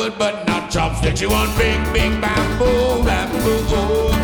good, but not chopsticks. You want big, big bamboo, bamboo.